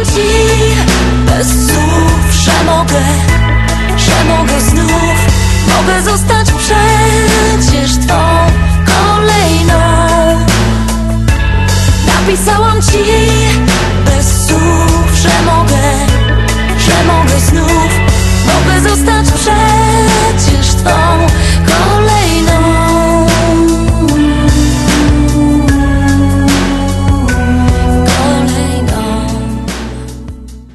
Ci bez słów, że mogę znów, mogę zostać przed